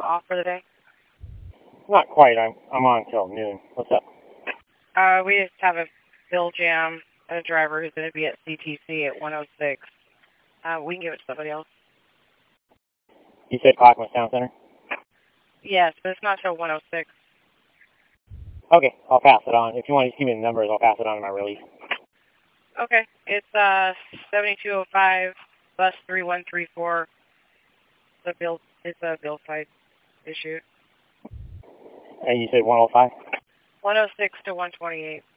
off for the day? Not quite. I'm on until noon. What's up? We just have a bill jam, a driver who's going to be at CTC at 106. We can give it to somebody else. You said Clackamas Town Center? Yes, but it's not till 106. Okay, I'll pass it on. If you want to just give me the numbers, I'll pass it on to my release. Okay, it's 7205 bus 3134. It's a bill side issue. And you said 105? 106 to 128.